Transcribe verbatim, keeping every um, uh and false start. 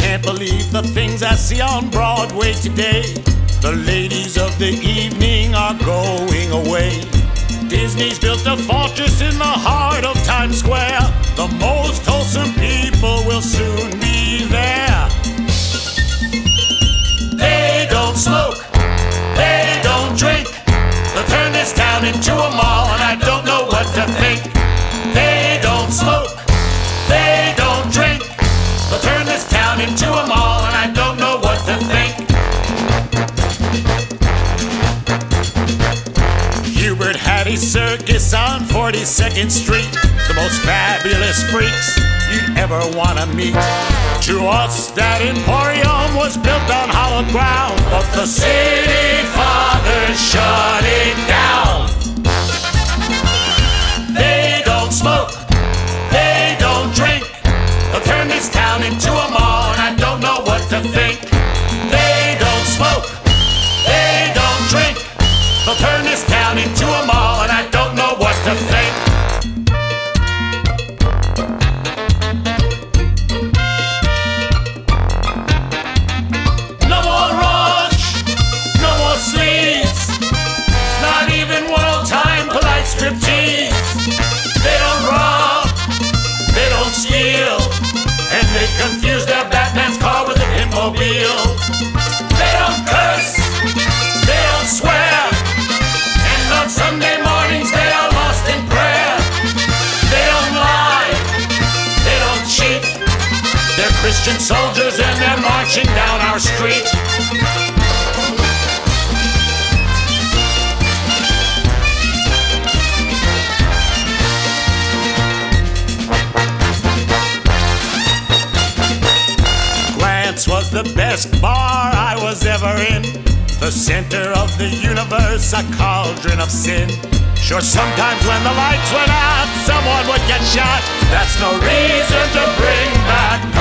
can't believe the things I see on Broadway today. The ladies of the evening are going away. Disney's built a fortress in the heart of Times Square. The most wholesome people will soon be there. They don't smoke, they don't drink. They'll turn this town into a mall, and I don't know what to think. They don't smoke, they don't drink. They'll turn this town into a mall, and I don't know what to think. Hubert had his circus on forty-second Street. The most fabulous freaks you'd ever want to meet. To us, that emporium was built on hallowed ground, but the city fathers shut it down. They don't smoke, they don't drink. They'll turn this town into a mall, and I don't know what to think. They don't smoke, they don't drink. They'll turn this town into a mall, and I don't know what to think. No more rush, no more sleeves, not even world-time polite striptease. They don't rob, they don't steal, and they confuse their Batman's car with a Hitmobile. They don't curse, they don't swear, and on Sunday mornings they are lost in prayer. They don't lie, they don't cheat. They're Christian soldiers and they're marching down our street. Glance was the best bar I was ever in. The center of the universe, a cauldron of sin. Sure, sometimes when the lights went out, someone would get shot. That's no reason to bring back